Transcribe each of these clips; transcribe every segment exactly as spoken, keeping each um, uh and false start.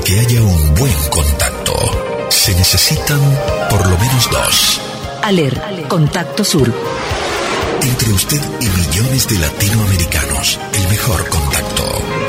que haya un buen contacto, se necesitan por lo menos dos. ALER, Contacto Sur. Entre usted y millones de latinoamericanos, el mejor contacto.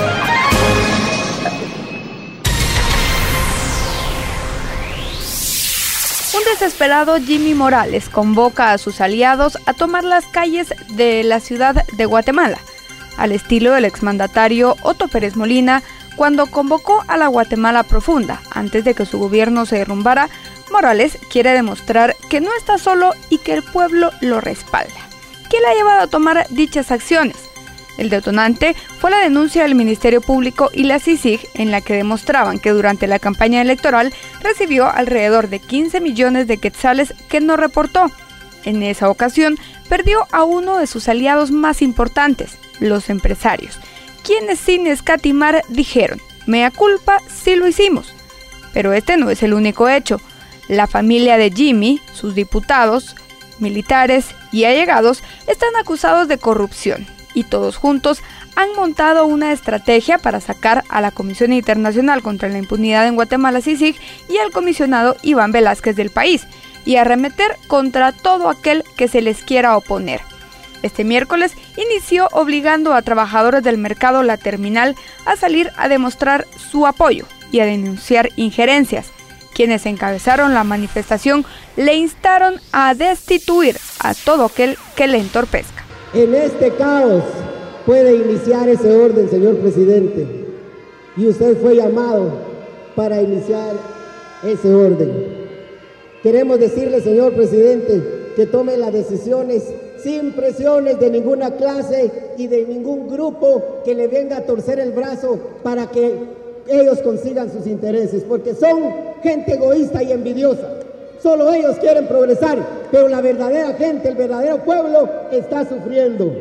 Un desesperado Jimmy Morales convoca a sus aliados a tomar las calles de la ciudad de Guatemala, al estilo del exmandatario Otto Pérez Molina, cuando convocó a la Guatemala profunda. Antes de que su gobierno se derrumbara, Morales quiere demostrar que no está solo y que el pueblo lo respalda. ¿Qué le ha llevado a tomar dichas acciones? El detonante fue la denuncia del Ministerio Público y la C I C I G, en la que demostraban que durante la campaña electoral recibió alrededor de quince millones de quetzales que no reportó. En esa ocasión perdió a uno de sus aliados más importantes, los empresarios, quienes sin escatimar dijeron: mea culpa, sí lo hicimos. Pero este no es el único hecho. La familia de Jimmy, sus diputados, militares y allegados están acusados de corrupción, y todos juntos han montado una estrategia para sacar a la Comisión Internacional contra la Impunidad en Guatemala, C I C I G, y al comisionado Iván Velázquez del país, y arremeter contra todo aquel que se les quiera oponer. Este miércoles inició obligando a trabajadores del mercado La Terminal a salir a demostrar su apoyo y a denunciar injerencias. Quienes encabezaron la manifestación le instaron a destituir a todo aquel que le entorpezca. En este caos puede iniciar ese orden, señor presidente, y usted fue llamado para iniciar ese orden. Queremos decirle, señor presidente, que tome las decisiones sin presiones de ninguna clase y de ningún grupo que le venga a torcer el brazo para que ellos consigan sus intereses, porque son gente egoísta y envidiosa. Solo ellos quieren progresar, pero la verdadera gente, el verdadero pueblo está sufriendo.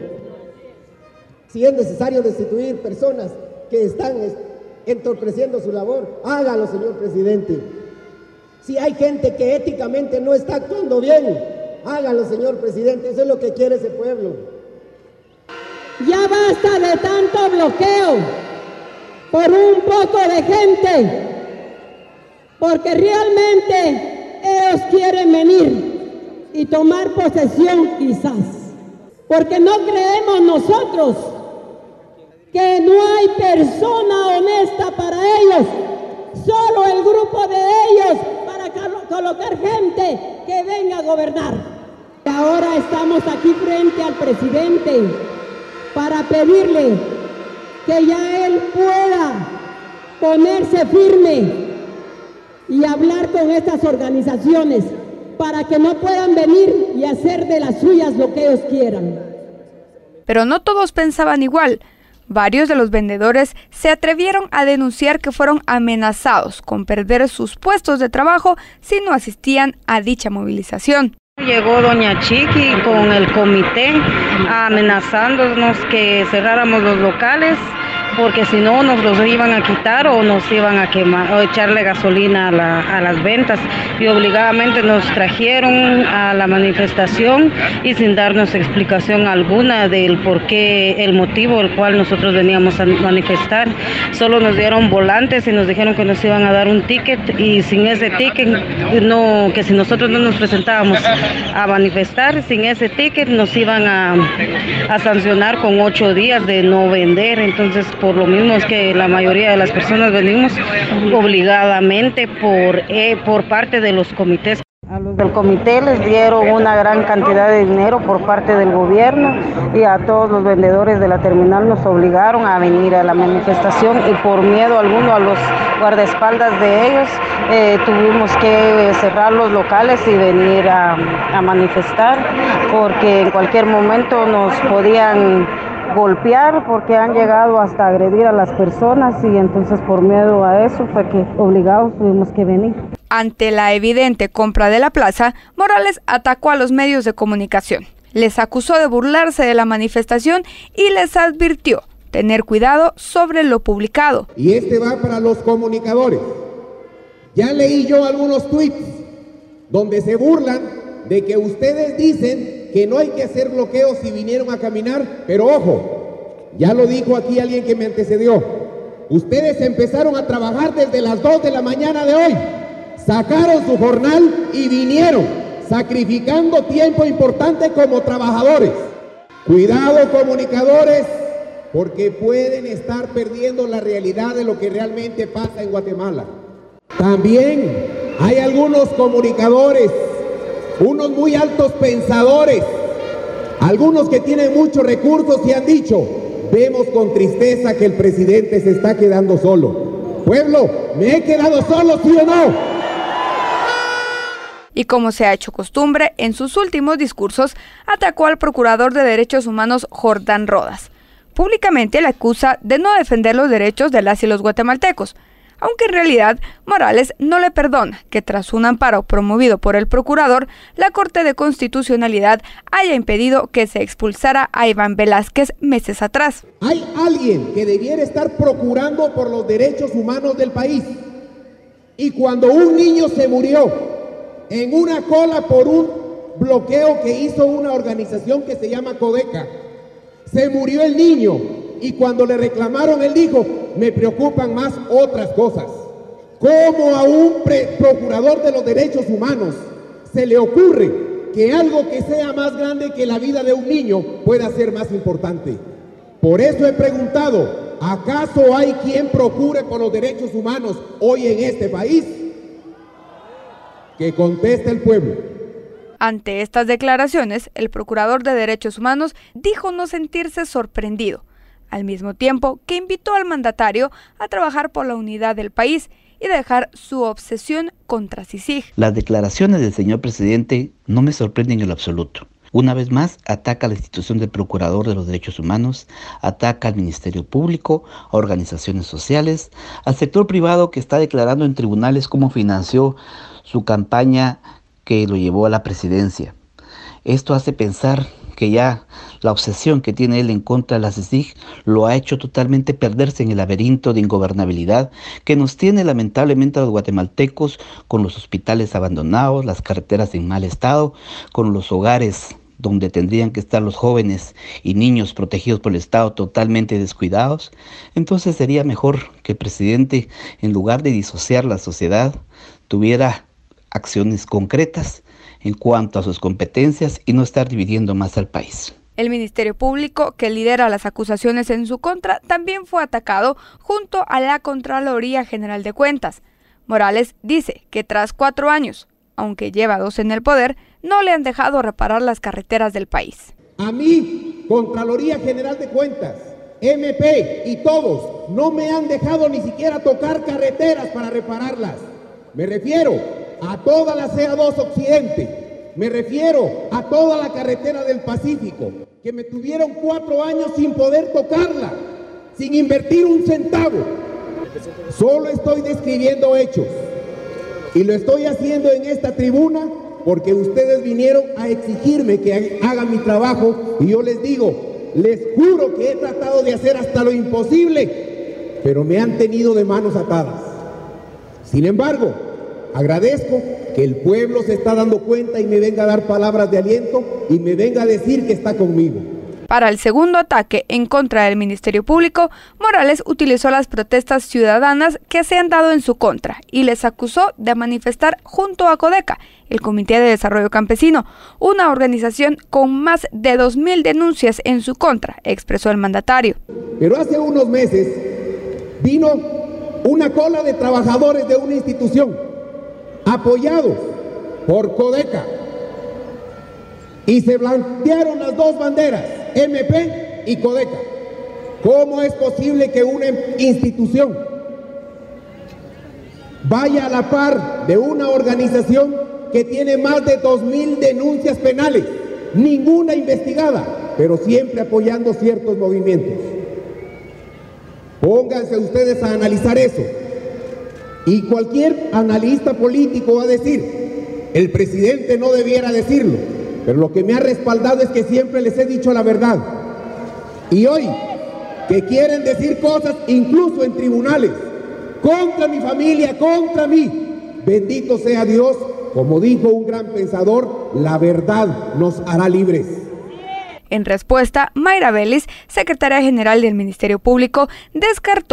Si es necesario destituir personas que están entorpeciendo su labor, hágalo, señor presidente. Si hay gente que éticamente no está actuando bien, hágalo, señor presidente. Eso es lo que quiere ese pueblo. Ya basta de tanto bloqueo por un poco de gente, porque realmente ellos quieren venir y tomar posesión quizás, porque no creemos nosotros que no hay persona honesta para ellos, solo el grupo de ellos para colocar gente que venga a gobernar. Ahora estamos aquí frente al presidente para pedirle que ya él pueda ponerse firme y hablar con estas organizaciones para que no puedan venir y hacer de las suyas lo que ellos quieran. Pero no todos pensaban igual. Varios de los vendedores se atrevieron a denunciar que fueron amenazados con perder sus puestos de trabajo si no asistían a dicha movilización. Llegó doña Chiqui con el comité amenazándonos que cerráramos los locales, porque si no nos los iban a quitar o nos iban a quemar o echarle gasolina a, la, a las ventas, y obligadamente nos trajeron a la manifestación y sin darnos explicación alguna del por qué, el motivo el cual nosotros veníamos a manifestar. Solo nos dieron volantes y nos dijeron que nos iban a dar un ticket, y sin ese ticket, no, que si nosotros no nos presentábamos a manifestar, sin ese ticket nos iban a, a sancionar con ocho días de no vender. Entonces, por lo mismo es que la mayoría de las personas venimos obligadamente por, eh, por parte de los comités. A los del comité les dieron una gran cantidad de dinero por parte del gobierno, y a todos los vendedores de la terminal nos obligaron a venir a la manifestación, y por miedo alguno a los guardaespaldas de ellos eh, tuvimos que cerrar los locales y venir a, a manifestar, porque en cualquier momento nos podían golpear, porque han llegado hasta agredir a las personas, y entonces por miedo a eso fue que obligados tuvimos que venir. Ante la evidente compra de la plaza, Morales atacó a los medios de comunicación. Les acusó de burlarse de la manifestación y les advirtió tener cuidado sobre lo publicado. Y este va para los comunicadores. Ya leí yo algunos tweets donde se burlan de que ustedes dicen que no hay que hacer bloqueos si vinieron a caminar, pero ojo, ya lo dijo aquí alguien que me antecedió, Ustedes empezaron a trabajar desde las dos de la mañana de hoy, sacaron su jornal y vinieron, sacrificando tiempo importante como trabajadores. Cuidado, comunicadores, porque pueden estar perdiendo la realidad de lo que realmente pasa en Guatemala. También hay algunos comunicadores, unos muy altos pensadores, algunos que tienen muchos recursos y han dicho: vemos con tristeza que el presidente se está quedando solo. Pueblo, ¿me he quedado solo, sí o no? Y como se ha hecho costumbre, en sus últimos discursos atacó al procurador de Derechos Humanos Jordán Rodas. Públicamente le acusa de no defender los derechos de las y los guatemaltecos, aunque en realidad Morales no le perdona que tras un amparo promovido por el procurador, la Corte de Constitucionalidad haya impedido que se expulsara a Iván Velázquez meses atrás. Hay alguien que debiera estar procurando por los derechos humanos del país, y cuando un niño se murió en una cola por un bloqueo que hizo una organización que se llama Codeca, se murió el niño, y cuando le reclamaron él dijo: me preocupan más otras cosas. ¿Cómo a un procurador de los derechos humanos se le ocurre que algo que sea más grande que la vida de un niño pueda ser más importante? Por eso he preguntado: ¿acaso hay quien procure por los derechos humanos hoy en este país? Que conteste el pueblo. Ante estas declaraciones, el procurador de Derechos Humanos dijo no sentirse sorprendido, al mismo tiempo que invitó al mandatario a trabajar por la unidad del país y dejar su obsesión contra CICIG. Las declaraciones del señor presidente no me sorprenden en lo absoluto. Una vez más, ataca a la institución del Procurador de los Derechos Humanos, ataca al Ministerio Público, a organizaciones sociales, al sector privado que está declarando en tribunales cómo financió su campaña que lo llevó a la presidencia. Esto hace pensar que ya la obsesión que tiene él en contra de la CICIG lo ha hecho totalmente perderse en el laberinto de ingobernabilidad que nos tiene lamentablemente a los guatemaltecos, con los hospitales abandonados, las carreteras en mal estado, con los hogares donde tendrían que estar los jóvenes y niños protegidos por el Estado totalmente descuidados. Entonces sería mejor que el presidente, en lugar de disociar la sociedad, tuviera acciones concretas en cuanto a sus competencias y no estar dividiendo más al país. El Ministerio Público, que lidera las acusaciones en su contra, también fue atacado junto a la Contraloría General de Cuentas. Morales dice que tras cuatro años, aunque lleva dos en el poder, no le han dejado reparar las carreteras del país. A mí, Contraloría General de Cuentas, M P y todos, no me han dejado ni siquiera tocar carreteras para repararlas. Me refiero a toda la C A dos Occidente, me refiero a toda la carretera del Pacífico, que me tuvieron cuatro años sin poder tocarla, sin invertir un centavo. Solo estoy describiendo hechos, y lo estoy haciendo en esta tribuna porque ustedes vinieron a exigirme que haga mi trabajo, y yo les digo, les juro que he tratado de hacer hasta lo imposible, pero me han tenido de manos atadas. Sin embargo, agradezco que el pueblo se está dando cuenta y me venga a dar palabras de aliento y me venga a decir que está conmigo. Para el segundo ataque en contra del Ministerio Público, Morales utilizó las protestas ciudadanas que se han dado en su contra y les acusó de manifestar junto a Codeca, el Comité de Desarrollo Campesino, una organización con más de dos mil denuncias en su contra, expresó el mandatario. Pero hace unos meses vino una cola de trabajadores de una institución, apoyados por Codeca, y se blanquearon las dos banderas, M P y Codeca. ¿Cómo es posible que una institución vaya a la par de una organización que tiene más de dos mil denuncias penales, ninguna investigada, pero siempre apoyando ciertos movimientos? Pónganse ustedes a analizar eso. Y cualquier analista político va a decir, el presidente no debiera decirlo, pero lo que me ha respaldado es que siempre les he dicho la verdad. Y hoy, que quieren decir cosas, incluso en tribunales, contra mi familia, contra mí, bendito sea Dios, como dijo un gran pensador, la verdad nos hará libres. En respuesta, Mayra Vélez, secretaria general del Ministerio Público, descartó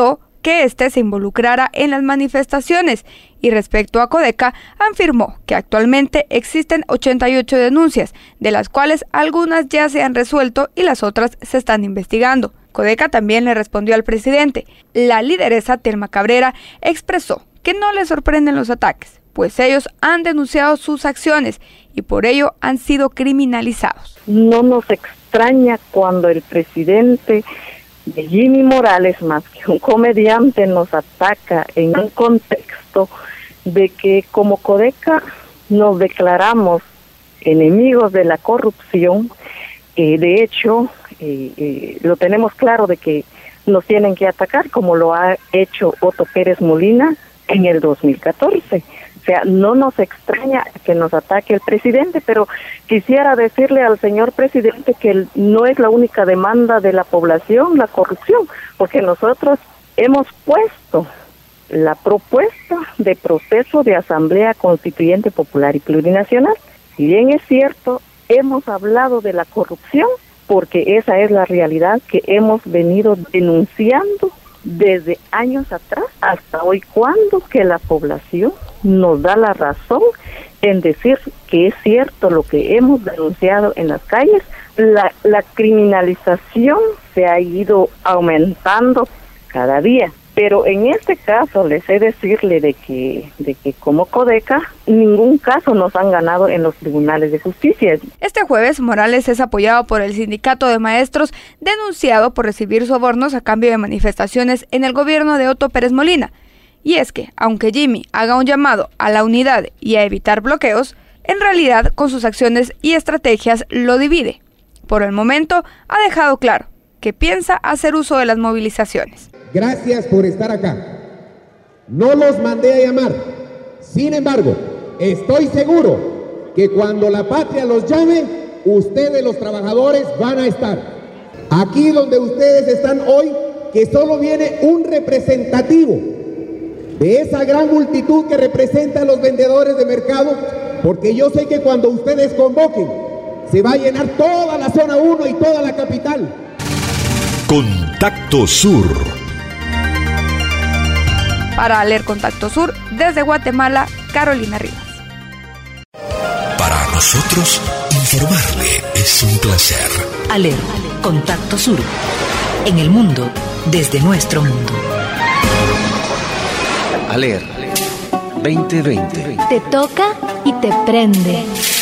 que éste se involucrara en las manifestaciones. Y respecto a Codeca, afirmó que actualmente existen ochenta y ocho denuncias, de las cuales algunas ya se han resuelto y las otras se están investigando. Codeca también le respondió al presidente. La lideresa Telma Cabrera expresó que no le sorprenden los ataques, pues ellos han denunciado sus acciones y por ello han sido criminalizados. No nos extraña cuando el presidente de Jimmy Morales, más que un comediante, nos ataca en un contexto de que como Codeca nos declaramos enemigos de la corrupción. Eh, de hecho, eh, eh, lo tenemos claro de que nos tienen que atacar, como lo ha hecho Otto Pérez Molina en el dos mil catorce. O sea, no nos extraña que nos ataque el presidente, pero quisiera decirle al señor presidente que no es la única demanda de la población, la corrupción, porque nosotros hemos puesto la propuesta de proceso de Asamblea Constituyente Popular y Plurinacional. Si bien es cierto, hemos hablado de la corrupción, porque esa es la realidad que hemos venido denunciando desde años atrás hasta hoy, cuando que la población nos da la razón en decir que es cierto lo que hemos denunciado en las calles. La, la criminalización se ha ido aumentando cada día, pero en este caso les he de decirle de que, de que como Codeca, ningún caso nos han ganado en los tribunales de justicia. Este jueves, Morales es apoyado por el sindicato de maestros, denunciado por recibir sobornos a cambio de manifestaciones en el gobierno de Otto Pérez Molina. Y es que, aunque Jimmy haga un llamado a la unidad y a evitar bloqueos, en realidad con sus acciones y estrategias lo divide. Por el momento, ha dejado claro que piensa hacer uso de las movilizaciones. Gracias por estar acá. No los mandé a llamar. Sin embargo, estoy seguro que cuando la patria los llame, ustedes los trabajadores van a estar. Aquí donde ustedes están hoy, que solo viene un representativo de esa gran multitud que representa a los vendedores de mercado, porque yo sé que cuando ustedes convoquen, se va a llenar toda la zona uno y toda la capital. Contacto Sur. Para Aler Contacto Sur, desde Guatemala, Carolina Rivas. Para nosotros, informarle es un placer. Aler Contacto Sur. En el mundo, desde nuestro mundo. Aler veinte veinte. Te toca y te prende.